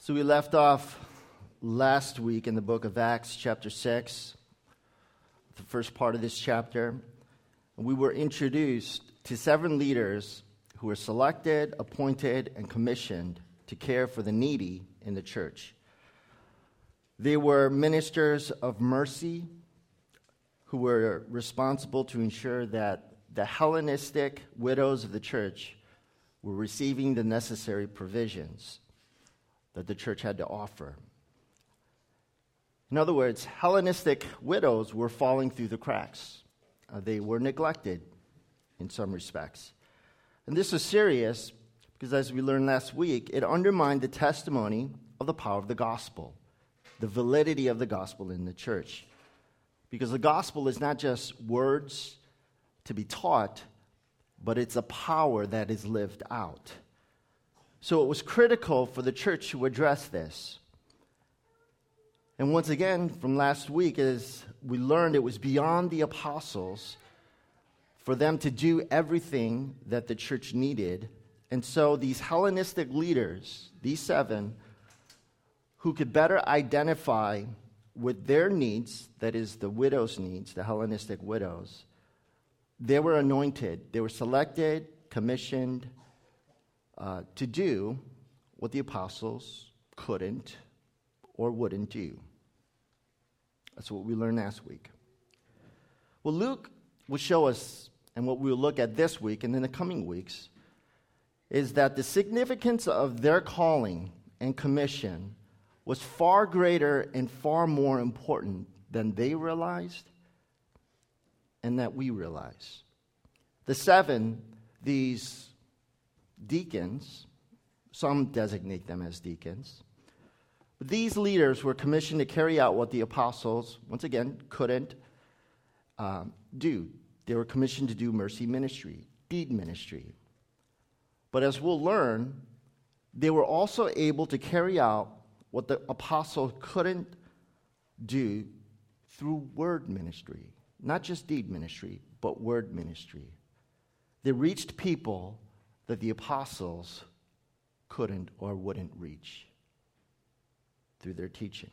So we left off last week in the book of Acts, chapter 6, the first part of this chapter. We were introduced to 7 leaders who were selected, appointed, and commissioned to care for the needy in the church. They were ministers of mercy who were responsible to ensure that the Hellenistic widows of the church were receiving the necessary provisions that the church had to offer. In other words, Hellenistic widows were falling through the cracks. They were neglected in some respects. And this was serious because, as we learned last week, it undermined the testimony of the power of the gospel, the validity of the gospel in the church. Because the gospel is not just words to be taught, but it's a power that is lived out. So it was critical for the church to address this. And once again, from last week, as we learned, it was beyond the apostles for them to do everything that the church needed. And so these Hellenistic leaders, these 7, who could better identify with their needs, that is the widows' needs, the Hellenistic widows, they were anointed. They were selected, commissioned, to do what the apostles couldn't or wouldn't do. That's what we learned last week. Well, Luke will show us, and what we'll look at this week and in the coming weeks, is that the significance of their calling and commission was far greater and far more important than they realized and that we realize. The 7, these deacons, some designate them as deacons, but these leaders were commissioned to carry out what the apostles, once again, couldn't do. They were commissioned to do mercy ministry, deed ministry. But as we'll learn, they were also able to carry out what the apostles couldn't do through word ministry. Not just deed ministry, but word ministry. They reached people that the apostles couldn't or wouldn't reach through their teaching.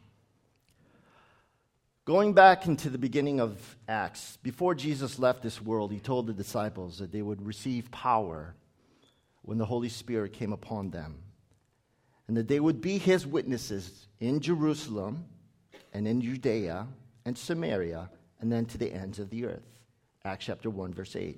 Going back into the beginning of Acts, before Jesus left this world, he told the disciples that they would receive power when the Holy Spirit came upon them, and that they would be his witnesses in Jerusalem and in Judea and Samaria and then to the ends of the earth. Acts chapter 1, verse 8.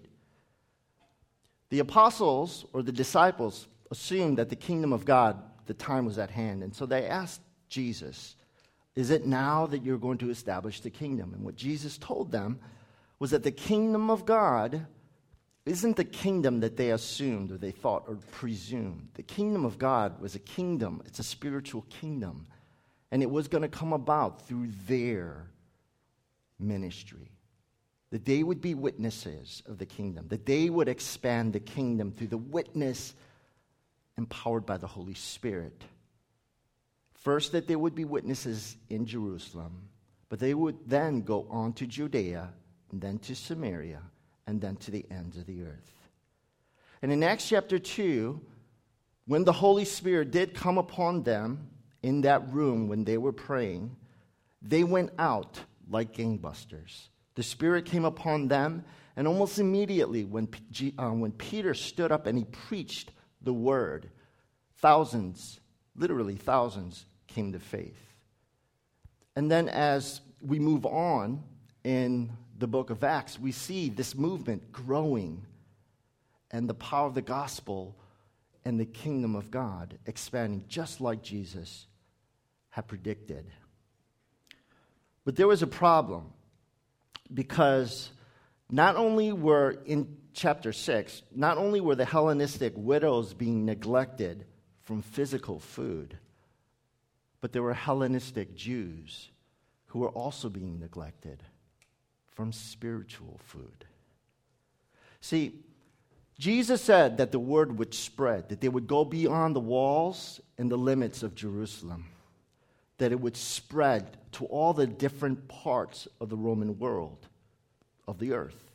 The apostles, or the disciples, assumed that the kingdom of God, the time was at hand. And so they asked Jesus, is it now that you're going to establish the kingdom? And what Jesus told them was that the kingdom of God isn't the kingdom that they assumed or they thought or presumed. The kingdom of God was a kingdom. It's a spiritual kingdom. And it was going to come about through their ministry. That they would be witnesses of the kingdom. That they would expand the kingdom through the witness empowered by the Holy Spirit. First, that they would be witnesses in Jerusalem. But they would then go on to Judea, and then to Samaria, and then to the ends of the earth. And in Acts chapter 2, when the Holy Spirit did come upon them in that room when they were praying, they went out like gangbusters. The Spirit came upon them, and almost immediately when Peter stood up and he preached the word, thousands, literally thousands, came to faith. And then as we move on in the book of Acts, we see this movement growing and the power of the gospel and the kingdom of God expanding just like Jesus had predicted. But there was a problem. Because not only were, in chapter 6, not only were the Hellenistic widows being neglected from physical food, but there were Hellenistic Jews who were also being neglected from spiritual food. See, Jesus said that the word would spread, that they would go beyond the walls and the limits of Jerusalem, that it would spread to all the different parts of the Roman world, of the earth.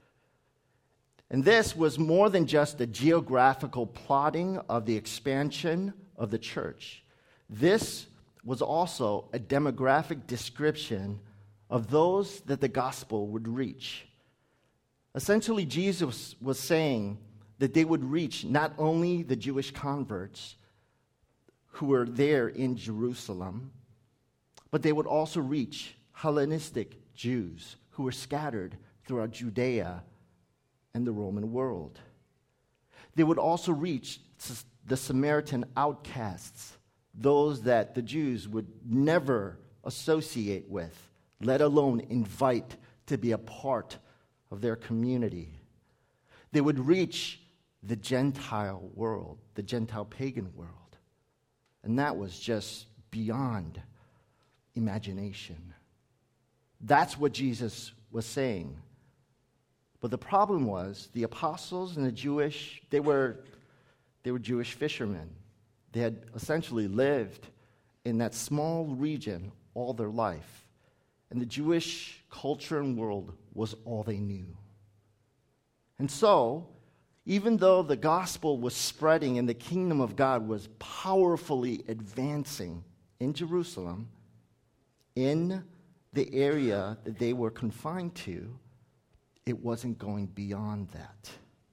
And this was more than just a geographical plotting of the expansion of the church. This was also a demographic description of those that the gospel would reach. Essentially, Jesus was saying that they would reach not only the Jewish converts who were there in Jerusalem, but they would also reach Hellenistic Jews who were scattered throughout Judea and the Roman world. They would also reach the Samaritan outcasts, those that the Jews would never associate with, let alone invite to be a part of their community. They would reach the Gentile world, the Gentile pagan world. And that was just beyond imagination. That's what Jesus was saying. But the problem was the apostles and they were Jewish fishermen. They had essentially lived in that small region all their life. And the Jewish culture and world was all they knew. And so, even though the gospel was spreading and the kingdom of God was powerfully advancing in Jerusalem, in the area that they were confined to, it wasn't going beyond that.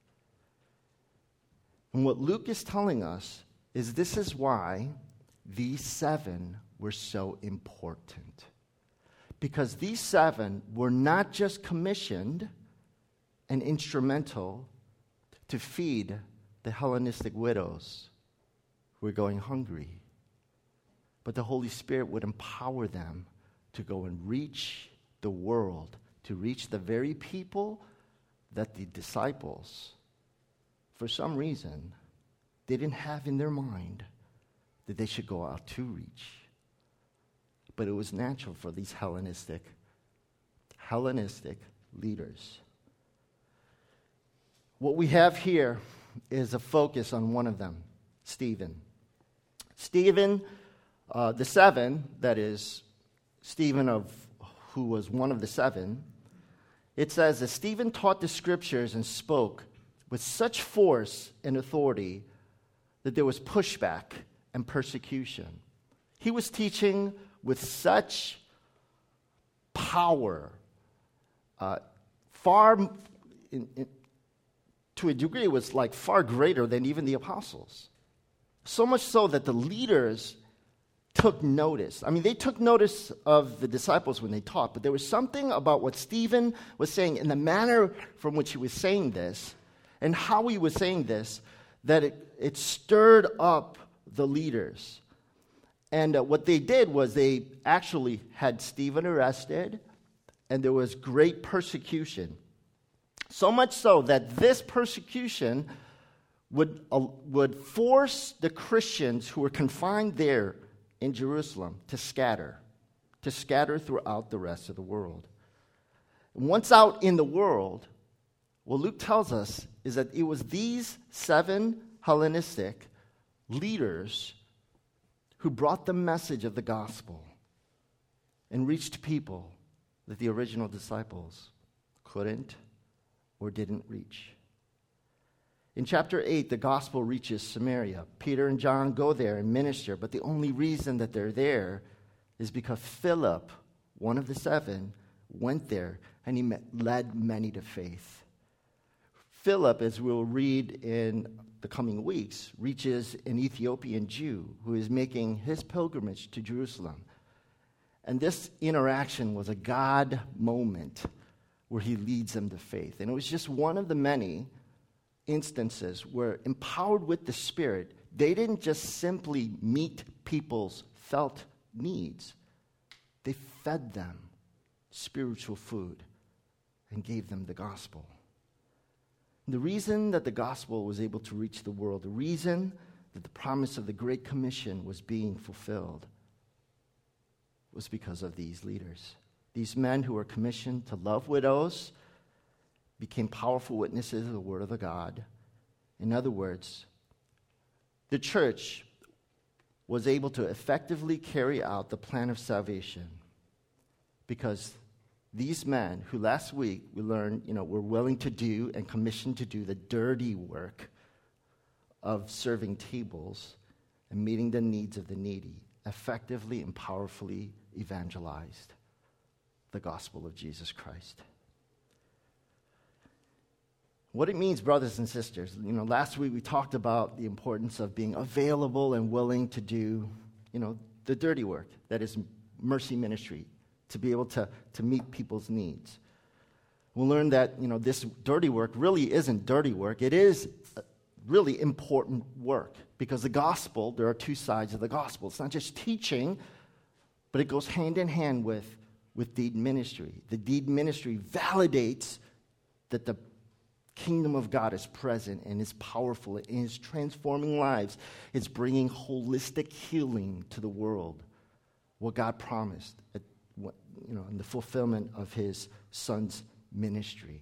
And what Luke is telling us is this is why these 7 were so important. Because these 7 were not just commissioned and instrumental to feed the Hellenistic widows who were going hungry, but the Holy Spirit would empower them to go and reach the world, to reach the very people that the disciples, for some reason, they didn't have in their mind that they should go out to reach. But it was natural for these Hellenistic leaders. What we have here is a focus on one of them, Stephen. Stephen, the 7, that is, Stephen who was one of the 7, it says that Stephen taught the scriptures and spoke with such force and authority that there was pushback and persecution. He was teaching with such power, to a degree, it was like far greater than even the apostles. So much so that the leaders took notice. I mean, they took notice of the disciples when they taught, but there was something about what Stephen was saying and the manner from which he was saying this and how he was saying this that it stirred up the leaders. And what they did was they actually had Stephen arrested, and there was great persecution. So much so that this persecution would force the Christians who were confined there in Jerusalem to scatter throughout the rest of the world. And once out in the world, what Luke tells us is that it was these 7 Hellenistic leaders who brought the message of the gospel and reached people that the original disciples couldn't or didn't reach. In chapter 8, the gospel reaches Samaria. Peter and John go there and minister, but the only reason that they're there is because Philip, one of the 7, went there and he led many to faith. Philip, as we'll read in the coming weeks, reaches an Ethiopian Jew who is making his pilgrimage to Jerusalem. And this interaction was a God moment where he leads them to faith. And it was just one of the many instances where, empowered with the Spirit, they didn't just simply meet people's felt needs. They fed them spiritual food and gave them the gospel. And the reason that the gospel was able to reach the world, the reason that the promise of the Great Commission was being fulfilled, was because of these leaders. These men who were commissioned to love widows became powerful witnesses of the word of the God. In other words, the church was able to effectively carry out the plan of salvation because these men who last week we learned, were willing to do and commissioned to do the dirty work of serving tables, and meeting the needs of the needy, effectively and powerfully evangelized the gospel of Jesus Christ. What it means, brothers and sisters, last week we talked about the importance of being available and willing to do, the dirty work, that is mercy ministry, to be able to meet people's needs. We'll learn that, this dirty work really isn't dirty work. It is really important work, because the gospel, there are two sides of the gospel. It's not just teaching, but it goes hand in hand with deed ministry. The deed ministry validates that the kingdom of God is present and is powerful and is transforming lives. It's bringing holistic healing to the world, what God promised in the fulfillment of his son's ministry.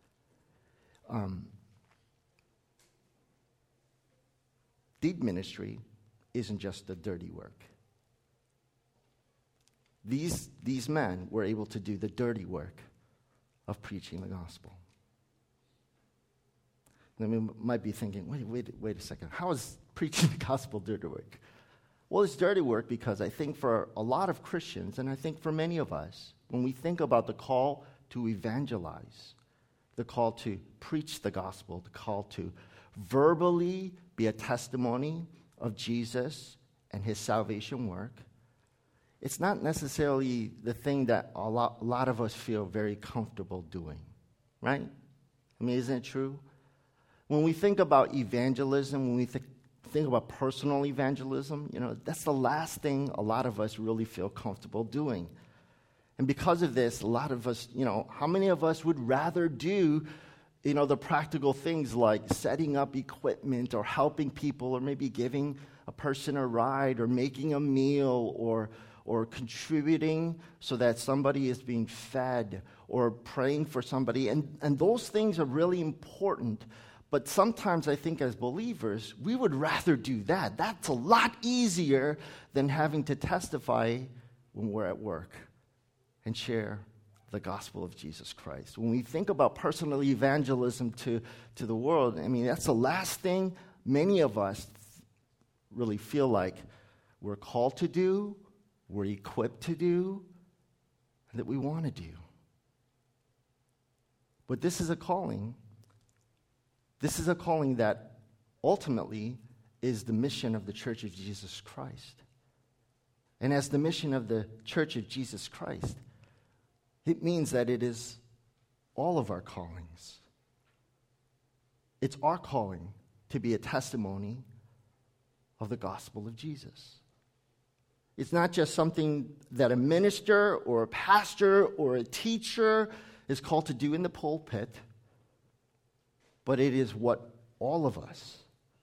Deed ministry isn't just the dirty work. These men were able to do the dirty work of preaching the gospel. You might be thinking, wait a second. How is preaching the gospel dirty work? Well, it's dirty work because I think for a lot of Christians, and I think for many of us, when we think about the call to evangelize, the call to preach the gospel, the call to verbally be a testimony of Jesus and his salvation work, it's not necessarily the thing that a lot of us feel very comfortable doing, right? I mean, isn't it true? When we think about evangelism, when we think about personal evangelism, that's the last thing a lot of us really feel comfortable doing. And because of this, a lot of us, how many of us would rather do, the practical things like setting up equipment or helping people or maybe giving a person a ride or making a meal or contributing so that somebody is being fed or praying for somebody. And those things are really important. But sometimes I think as believers, we would rather do that. That's a lot easier than having to testify when we're at work and share the gospel of Jesus Christ. When we think about personal evangelism to the world, I mean, that's the last thing many of us really feel like we're called to do, we're equipped to do, and that we want to do. But this is a calling. This is a calling that ultimately is the mission of the Church of Jesus Christ. And as the mission of the Church of Jesus Christ, it means that it is all of our callings. It's our calling to be a testimony of the gospel of Jesus. It's not just something that a minister or a pastor or a teacher is called to do in the pulpit, but it is what all of us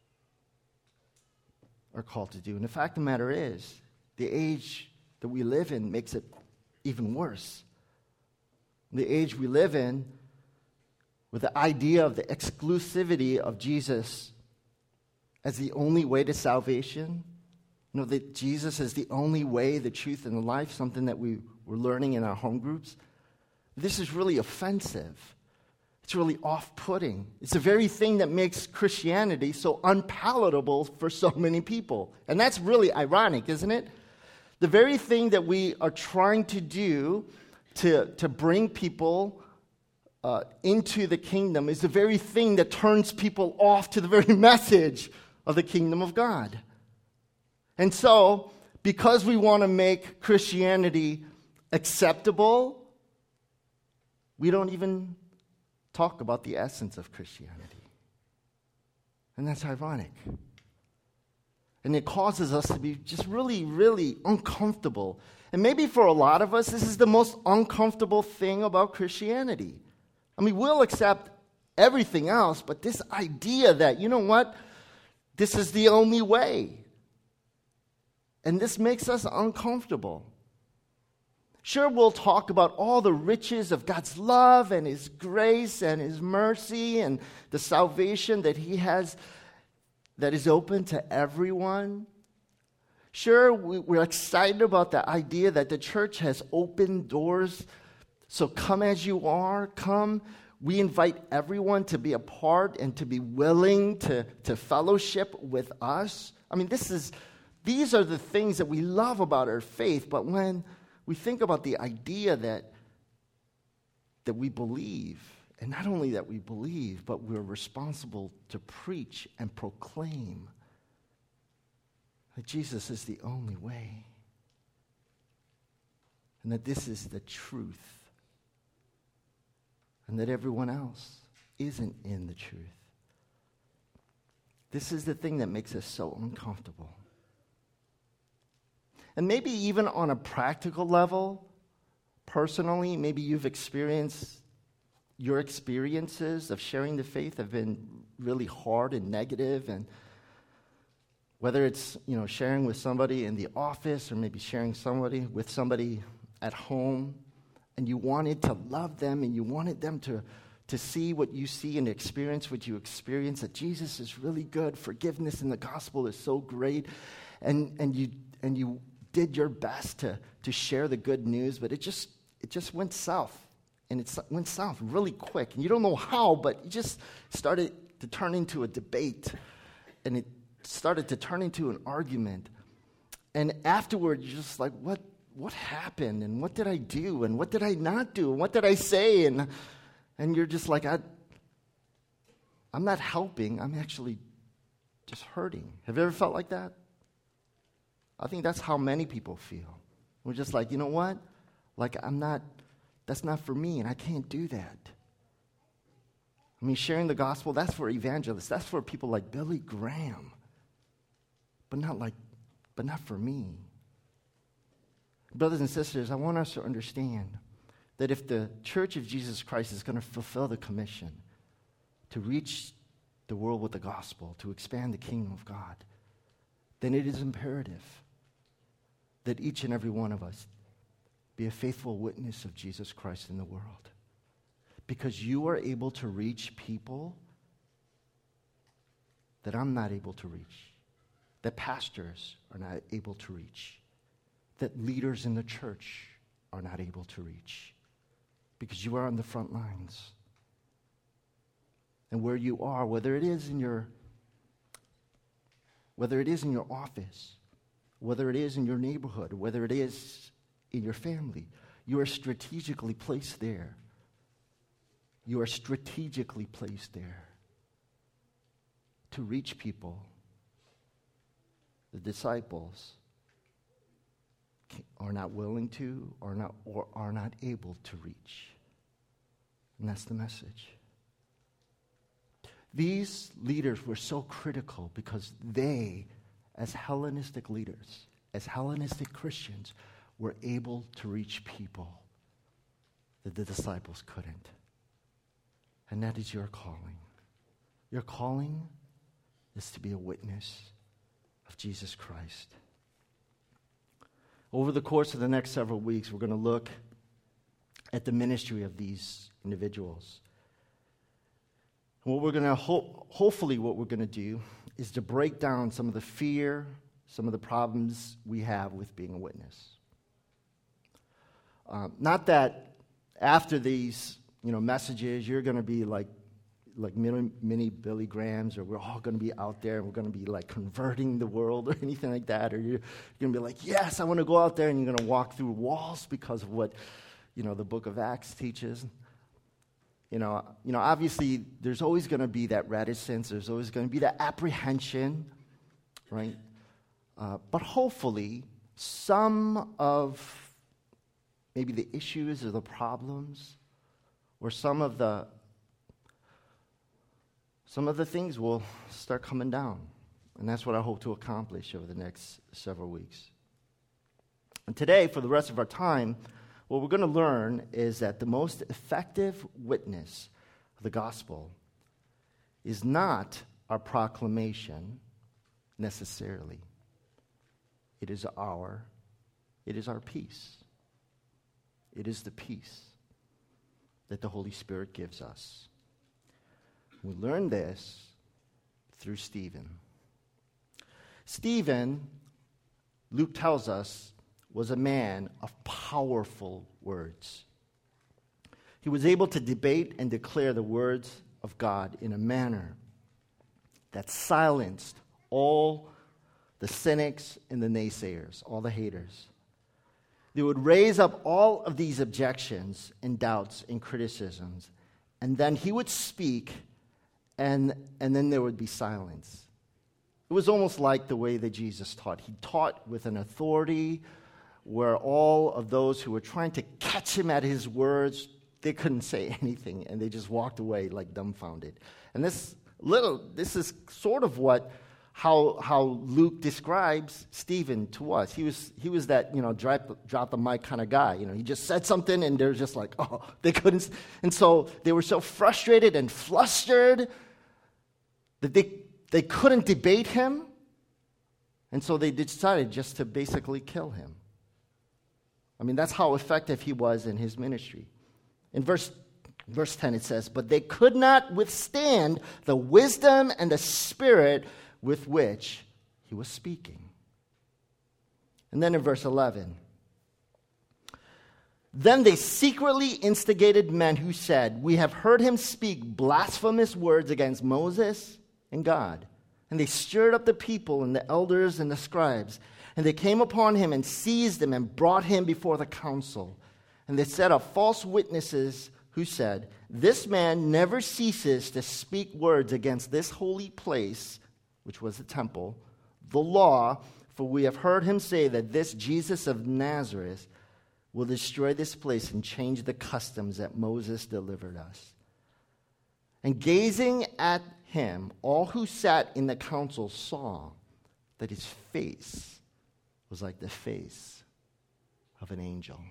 are called to do. And the fact of the matter is, the age that we live in makes it even worse. The age we live in, with the idea of the exclusivity of Jesus as the only way to salvation, that Jesus is the only way, the truth, and the life, something that we were learning in our home groups, this is really offensive. It's really off-putting. It's the very thing that makes Christianity so unpalatable for so many people. And that's really ironic, isn't it? The very thing that we are trying to do to bring people into the kingdom is the very thing that turns people off to the very message of the kingdom of God. And so, because we want to make Christianity acceptable, we don't even talk about the essence of Christianity. And that's ironic. And it causes us to be just really, really uncomfortable. And maybe for a lot of us, this is the most uncomfortable thing about Christianity. I mean, we'll accept everything else, but this idea that, this is the only way. And this makes us uncomfortable. Sure, we'll talk about all the riches of God's love and his grace and his mercy and the salvation that he has that is open to everyone. Sure, we're excited about the idea that the church has opened doors. So come as you are. Come We invite everyone to be a part and to be willing to fellowship with us. I mean, these are the things that we love about our faith, but when we think about the idea that we believe, and not only that we believe, but we're responsible to preach and proclaim that Jesus is the only way, and that this is the truth, and that everyone else isn't in the truth. This is the thing that makes us so uncomfortable. And maybe even on a practical level, personally, maybe you've experienced, your experiences of sharing the faith have been really hard and negative, and whether it's, sharing with somebody in the office or maybe sharing with somebody at home, and you wanted to love them and you wanted them to see what you see and experience what you experience, that Jesus is really good, forgiveness in the gospel is so great, and you did your best to share the good news, but it just went south. And it went south really quick. And you don't know how, but it just started to turn into a debate. And it started to turn into an argument. And afterward, you're just like, what happened? And what did I do? And what did I not do? And what did I say? And you're just like, I'm not helping. I'm actually just hurting. Have you ever felt like that? I think that's how many people feel. We're just like, you know what? Like, that's not for me, and I can't do that. I mean, sharing the gospel, that's for evangelists. That's for people like Billy Graham. But not for me. Brothers and sisters, I want us to understand that if the Church of Jesus Christ is going to fulfill the commission to reach the world with the gospel, to expand the kingdom of God, then it is imperative that each and every one of us be a faithful witness of Jesus Christ in the world. Because you are able to reach people that I'm not able to reach, that pastors are not able to reach, that leaders in the church are not able to reach, because you are on the front lines. And where you are, whether it is in your office, whether it is in your neighborhood, whether it is in your family, you are strategically placed there. You are strategically placed there to reach people the disciples are not willing to or are not able to reach. And that's the message. These leaders were so critical because they, as Hellenistic leaders, as Hellenistic Christians, were able to reach people that the disciples couldn't. And that is your calling. Your calling is to be a witness of Jesus Christ. Over the course of the next several weeks, we're going to look at the ministry of these individuals. And what we're going to hopefully what we're going to do is to break down some of the fear, some of the problems we have with being a witness. Not that after these, messages, you're going to be like mini Billy Grahams, or we're all going to be out there and we're going to be like converting the world or anything like that, or you're going to be like, yes, I want to go out there, and you're going to walk through walls because of what, the book of Acts teaches. Obviously, there's always going to be that reticence. There's always going to be that apprehension, right? But hopefully, some of maybe the issues or the problems, or some of the things will start coming down. And that's what I hope to accomplish over the next several weeks. And today, for the rest of our time, what we're going to learn is that the most effective witness of the gospel is not our proclamation necessarily. It is our peace. It is the peace that the Holy Spirit gives us. We learn this through Stephen. Stephen, Luke tells us, was a man of powerful words. He was able to debate and declare the words of God in a manner that silenced all the cynics and the naysayers, all the haters. They would raise up all of these objections and doubts and criticisms, and then he would speak, and then there would be silence. It was almost like the way that Jesus taught. He taught with an authority where all of those who were trying to catch him at his words, they couldn't say anything, and they just walked away like dumbfounded. And this is sort of how Luke describes Stephen to us. He was that, drop the mic kind of guy. He just said something, and they're just like, oh, they couldn't. And so they were so frustrated and flustered that they couldn't debate him, and so they decided just to basically kill him. I mean, that's how effective he was in his ministry. In verse 10 it says, "But they could not withstand the wisdom and the spirit with which he was speaking." And then in verse 11, "Then they secretly instigated men who said, 'We have heard him speak blasphemous words against Moses and God.' And they stirred up the people and the elders and the scribes. And they came upon him and seized him and brought him before the council. And they set up false witnesses who said, 'This man never ceases to speak words against this holy place,'" which was the temple, "'the law, for we have heard him say that this Jesus of Nazareth will destroy this place and change the customs that Moses delivered us.' And gazing at him, all who sat in the council saw that his face was like the face of an angel."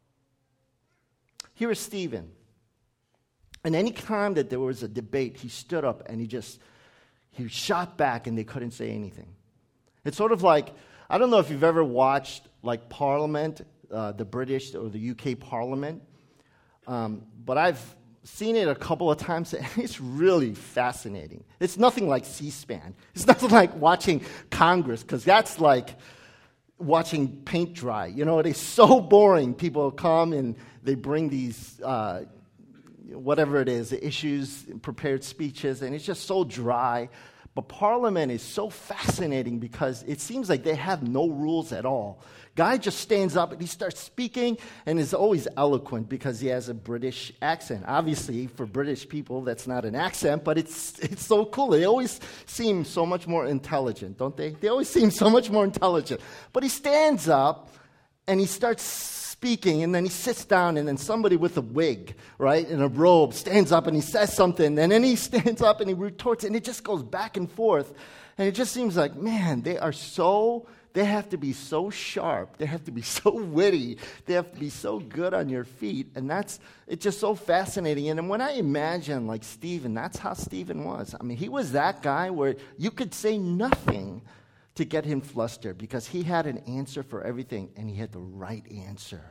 Here is Stephen. And any time that there was a debate, he stood up and he shot back, and they couldn't say anything. It's sort of like, I don't know if you've ever watched like Parliament, the British or the UK Parliament, but I've seen it a couple of times, and it's really fascinating. It's nothing like C-SPAN. It's nothing like watching Congress, because that's like watching paint dry. It is so boring. People come and they bring these, whatever it is, the issues, prepared speeches, and it's just so dry. But Parliament is so fascinating because it seems like they have no rules at all. Guy just stands up and he starts speaking and is always eloquent because he has a British accent. Obviously, for British people, that's not an accent, but it's so cool. They always seem so much more intelligent, don't they? They always seem so much more intelligent. But he stands up and he starts speaking, and then he sits down, and then somebody with a wig, right, in a robe stands up and he says something, and then he stands up and he retorts, and it just goes back and forth. And it just seems like, man, they have to be so sharp, they have to be so witty, they have to be so good on your feet, and it's just so fascinating. And when I imagine, like, Stephen, that's how Stephen was. I mean, he was that guy where you could say nothing to get him flustered because he had an answer for everything, and he had the right answer.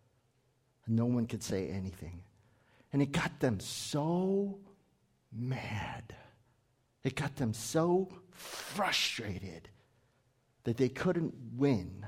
No one could say anything. And it got them so mad. It got them so frustrated that they couldn't win,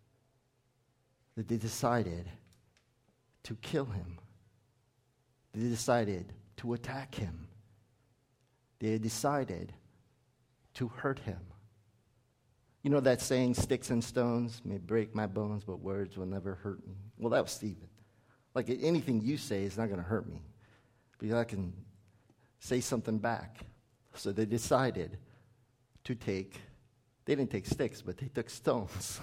that they decided to kill him. They decided to attack him. They decided to hurt him. You know that saying, sticks and stones may break my bones, but words will never hurt me? Well, that was Stephen. Like, anything you say is not going to hurt me because I can say something back. So they decided to they didn't take sticks, but they took stones.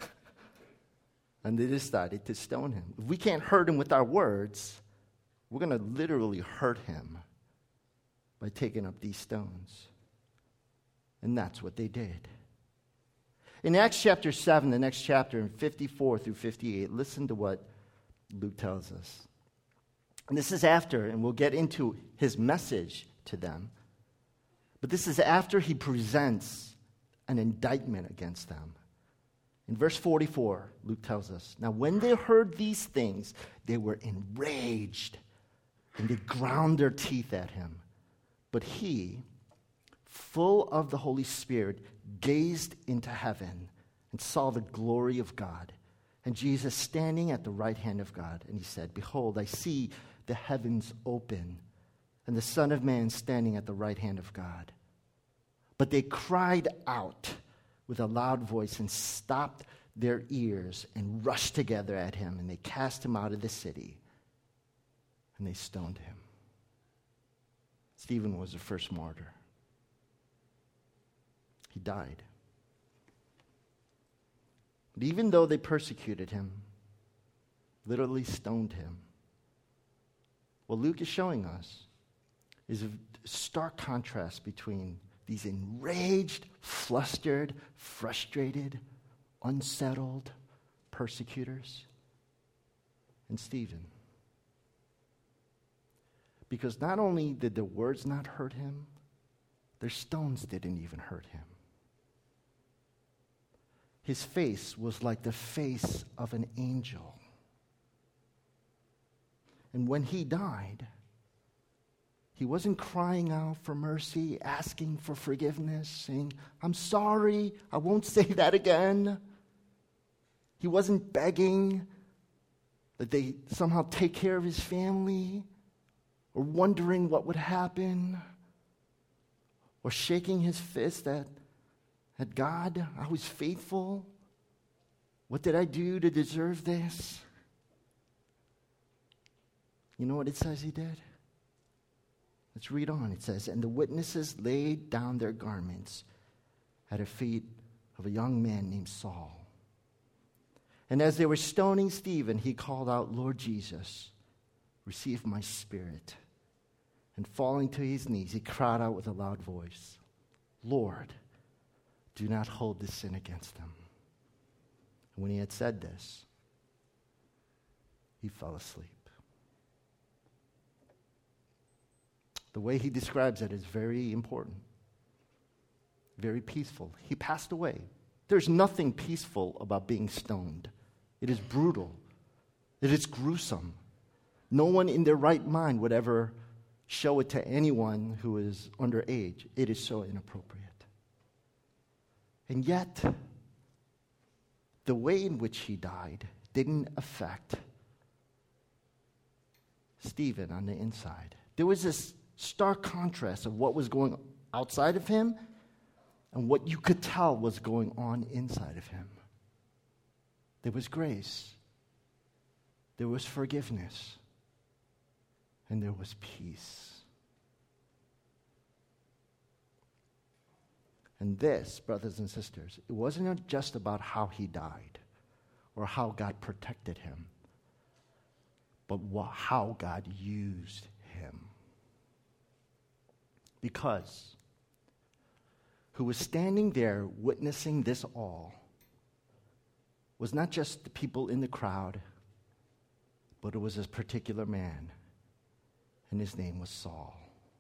And they decided to stone him. If we can't hurt him with our words, we're going to literally hurt him by taking up these stones. And that's what they did. In Acts chapter 7, the next chapter, in 54 through 58, listen to what Luke tells us. And this is after, and we'll get into his message to them, but this is after he presents an indictment against them. In verse 44, Luke tells us, "Now when they heard these things, they were enraged, and they ground their teeth at him. But he, full of the Holy Spirit, gazed into heaven and saw the glory of God, and Jesus standing at the right hand of God. And he said, 'Behold, I see the heavens open and the Son of Man standing at the right hand of God. But they cried out with a loud voice and stopped their ears and rushed together at him, and they cast him out of the city, and they stoned him. Stephen was the first martyr. He died. But even though they persecuted him, literally stoned him, what Luke is showing us is a stark contrast between these enraged, flustered, frustrated, unsettled persecutors and Stephen. Because not only did the words not hurt him, their stones didn't even hurt him. His face was like the face of an angel. And when he died, he wasn't crying out for mercy, asking for forgiveness, saying, "I'm sorry, I won't say that again." He wasn't begging that they somehow take care of his family, or wondering what would happen, or shaking his fist at God. "I was faithful. What did I do to deserve this?" You know what it says he did? Let's read on. It says, "And the witnesses laid down their garments at the feet of a young man named Saul. And as they were stoning Stephen, he called out, 'Lord Jesus, receive my spirit.' And falling to his knees, he cried out with a loud voice, 'Lord, do not hold this sin against them.' And when he had said this, he fell asleep." The way he describes it is very important, very peaceful. He passed away. There's nothing peaceful about being stoned. It is brutal. It is gruesome. No one in their right mind would ever show it to anyone who is underage. It is so inappropriate. And yet, the way in which he died didn't affect Stephen on the inside. There was this stark contrast of what was going outside of him and what you could tell was going on inside of him. There was grace, there was forgiveness, and there was peace. And this, brothers and sisters, it wasn't just about how he died or how God protected him, but how God used him. Because who was standing there witnessing this all was not just the people in the crowd, but it was this particular man, and his name was Saul.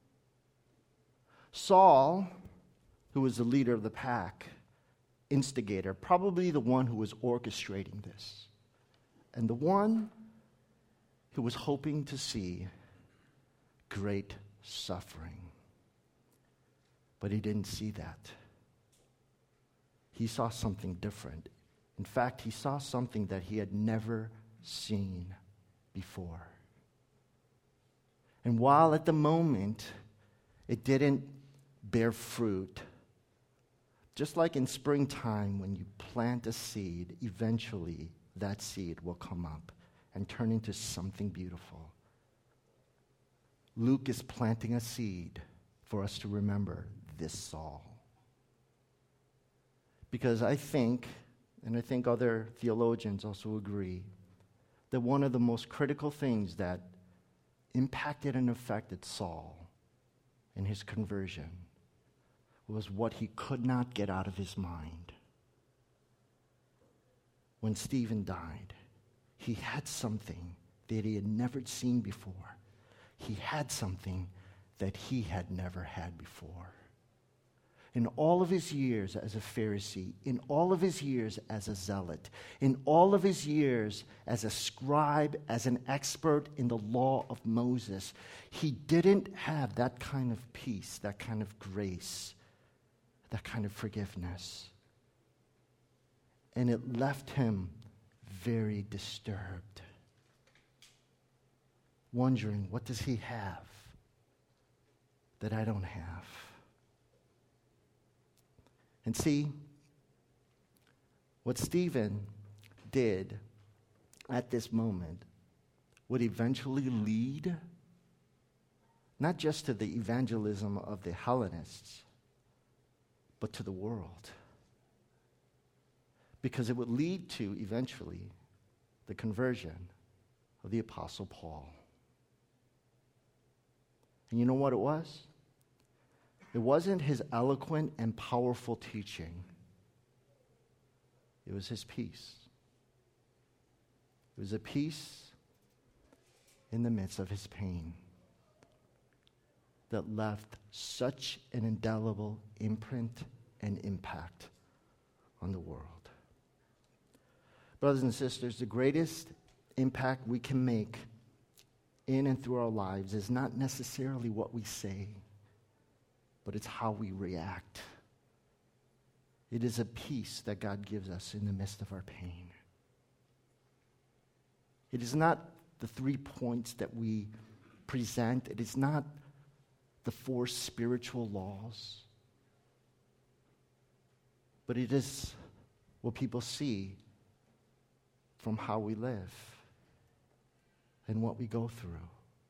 Saul, who was the leader of the pack, instigator, probably the one who was orchestrating this, and the one who was hoping to see great suffering. But he didn't see that. He saw something different. In fact, he saw something that he had never seen before. And while at the moment it didn't bear fruit, just like in springtime when you plant a seed, eventually that seed will come up and turn into something beautiful. Luke is planting a seed for us to remember this Saul. Because I think, and I think other theologians also agree, that one of the most critical things that impacted and affected Saul in his conversion was what he could not get out of his mind. When Stephen died, he had something that he had never seen before. He had something that he had never had before. In all of his years as a Pharisee, in all of his years as a zealot, in all of his years as a scribe, as an expert in the law of Moses, he didn't have that kind of peace, that kind of grace, that kind of forgiveness. And it left him very disturbed. wondering, what does he have that I don't have? And see, what Stephen did at this moment would eventually lead not just to the evangelism of the Hellenists, but to the world. Because it would lead to, eventually, the conversion of the Apostle Paul. And you know what it was? It wasn't his eloquent and powerful teaching. It was his peace. It was a peace in the midst of his pain that left such an indelible imprint and impact on the world. Brothers and sisters, the greatest impact we can make in and through our lives is not necessarily what we say, but it's how we react. It is a peace that God gives us in the midst of our pain. It is not the 3 points that we present. It is not the 4 spiritual laws. But it is what people see from how we live and what we go through.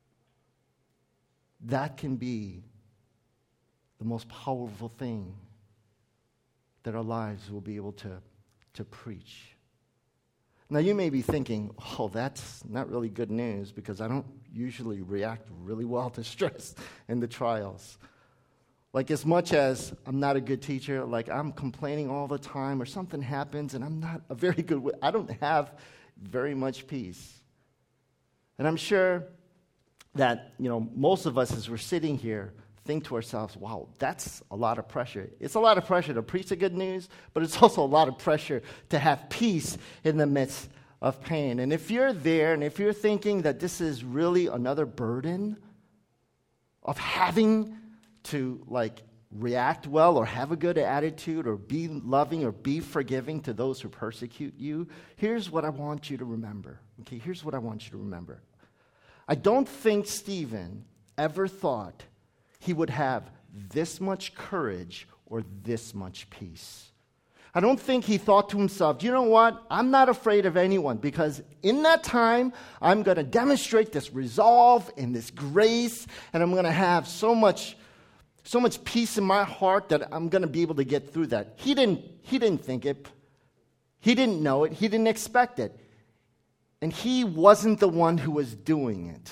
That can be the most powerful thing that our lives will be able to preach. Now you may be thinking, oh, that's not really good news because I don't usually react really well to stress and the trials. Like as much as I'm not a good teacher, like I'm complaining all the time or something happens and I'm not a very good, I don't have very much peace. And I'm sure that, most of us as we're sitting here think to ourselves, wow, that's a lot of pressure. It's a lot of pressure to preach the good news, but it's also a lot of pressure to have peace in the midst of pain. And if you're there and if you're thinking that this is really another burden of having to react well or have a good attitude or be loving or be forgiving to those who persecute you, here's what I want you to remember. Okay, here's what I want you to remember. I don't think Stephen ever thought he would have this much courage or this much peace. I don't think he thought to himself, you know what? I'm not afraid of anyone because in that time, I'm going to demonstrate this resolve and this grace, and I'm going to have so much peace in my heart that I'm going to be able to get through that. He didn't think it. He didn't know it. He didn't expect it. And he wasn't the one who was doing it.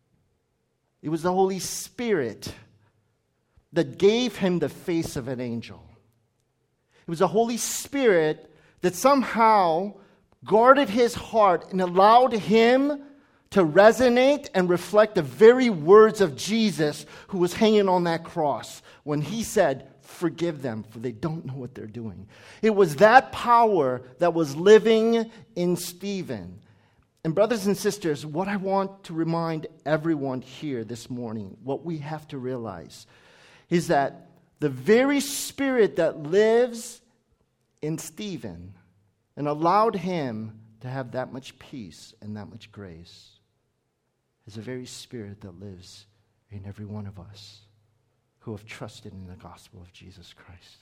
It was the Holy Spirit that gave him the face of an angel. It was the Holy Spirit that somehow guarded his heart and allowed him to resonate and reflect the very words of Jesus who was hanging on that cross when he said, "Forgive them, for they don't know what they're doing." It was that power that was living in Stephen. And brothers and sisters, what I want to remind everyone here this morning, what we have to realize is that the very Spirit that lives in Stephen and allowed him to have that much peace and that much grace is the very Spirit that lives in every one of us who have trusted in the gospel of Jesus Christ.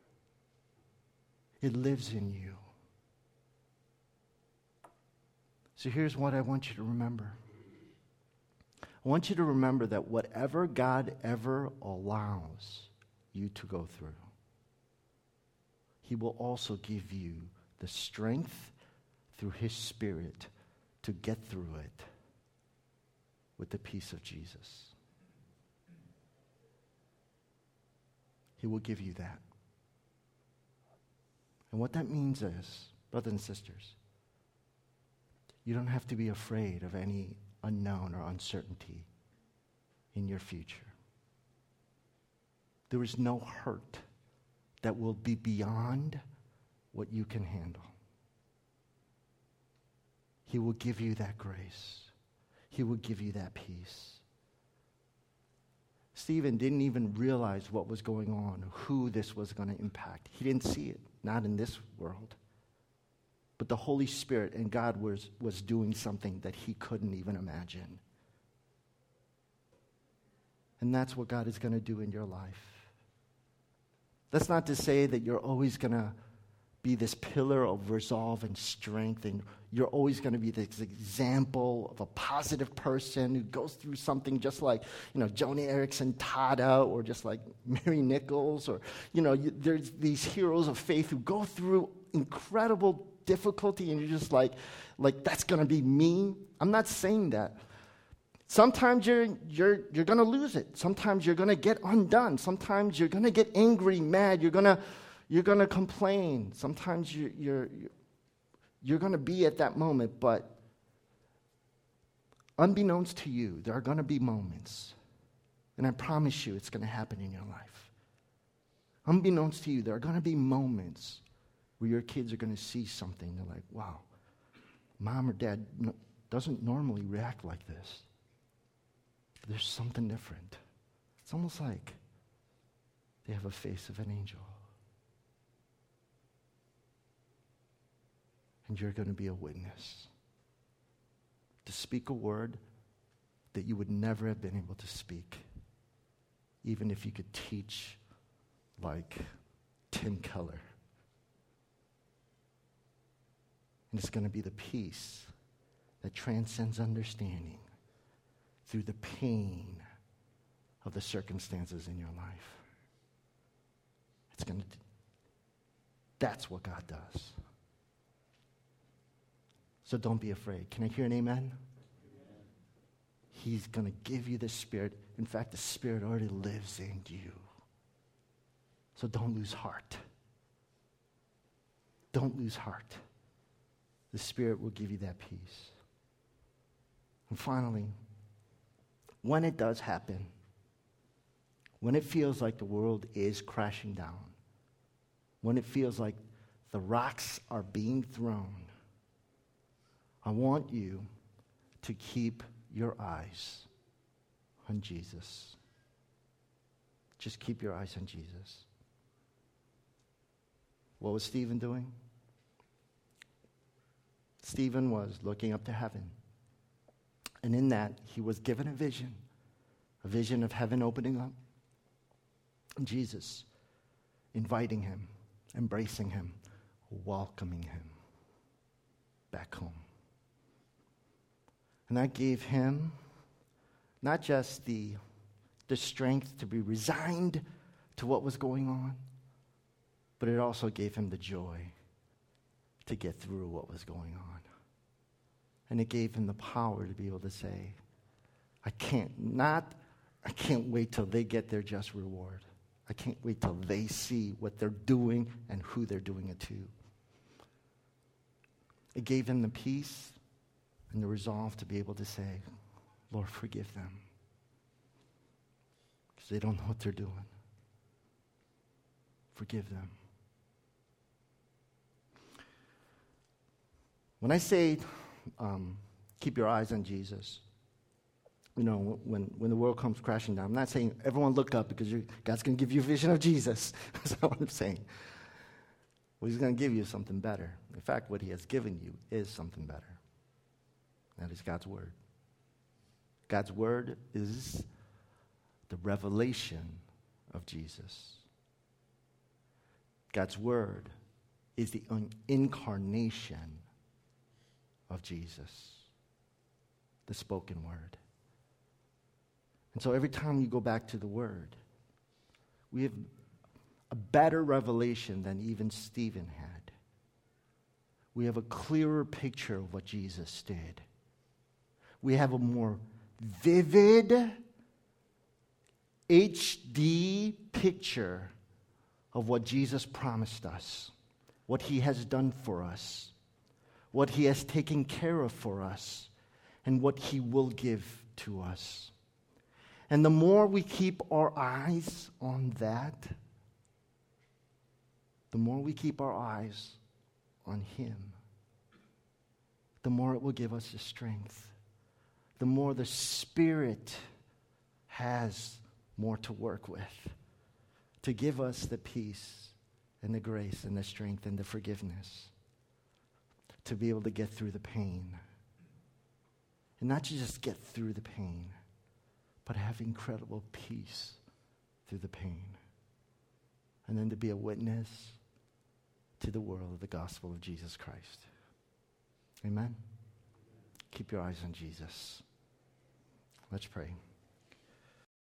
It lives in you. So here's what I want you to remember. I want you to remember that whatever God ever allows you to go through, He will also give you the strength through His Spirit to get through it with the peace of Jesus. He will give you that. And what that means is, brothers and sisters, you don't have to be afraid of any unknown or uncertainty in your future. There is no hurt that will be beyond what you can handle. He will give you that grace. He will give you that peace. Stephen didn't even realize what was going on, who this was going to impact. He didn't see it, not in this world. But the Holy Spirit and God was doing something that he couldn't even imagine. And that's what God is going to do in your life. That's not to say that you're always going to be this pillar of resolve and strength, and you're always going to be this example of a positive person who goes through something just like, Joni Eareckson Tada, or just like Mary Nichols, or, there's these heroes of faith who go through incredible difficulty, and you're just like that's going to be me. I'm not saying that. Sometimes you're going to lose it. Sometimes you're going to get undone. Sometimes you're going to get angry, mad. You're going to complain. Sometimes you're going to be at that moment, but unbeknownst to you, there are going to be moments, and I promise you it's going to happen in your life. Unbeknownst to you, there are going to be moments where your kids are going to see something. They're like, wow, mom or dad doesn't normally react like this. There's something different. It's almost like they have a face of an angel. And you're going to be a witness. To speak a word that you would never have been able to speak, even if you could teach like Tim Keller. And it's going to be the peace that transcends understanding through the pain of the circumstances in your life. That's what God does. So don't be afraid. Can I hear an amen? Amen. He's going to give you the Spirit. In fact, the Spirit already lives in you. So don't lose heart. Don't lose heart. The Spirit will give you that peace. And finally, when it does happen, when it feels like the world is crashing down, when it feels like the rocks are being thrown, I want you to keep your eyes on Jesus. Just keep your eyes on Jesus. What was Stephen doing? Stephen was looking up to heaven. And in that, he was given a vision of heaven opening up, and Jesus inviting him, embracing him, welcoming him back home. And that gave him not just the strength to be resigned to what was going on, but it also gave him the joy to get through what was going on. And it gave him the power to be able to say, I can't wait till they get their just reward. I can't wait till they see what they're doing and who they're doing it to. It gave him the peace and the resolve to be able to say, Lord, forgive them. Because they don't know what they're doing. Forgive them. When I say keep your eyes on Jesus, when the world comes crashing down, I'm not saying everyone look up because God's going to give you a vision of Jesus. That's not what I'm saying. Well, he's going to give you something better. In fact, what he has given you is something better. That is God's word. God's word is the revelation of Jesus. God's word is the incarnation of Jesus, the spoken word. And so every time you go back to the word, we have a better revelation than even Stephen had. We have a clearer picture of what Jesus did. We have a more vivid HD picture of what Jesus promised us, what he has done for us, what he has taken care of for us, and what he will give to us. And the more we keep our eyes on that, the more we keep our eyes on him, the more it will give us the strength. The more the Spirit has more to work with, to give us the peace and the grace and the strength and the forgiveness to be able to get through the pain. And not to just get through the pain, but have incredible peace through the pain. And then to be a witness to the world of the gospel of Jesus Christ. Amen? Keep your eyes on Jesus. Let's pray.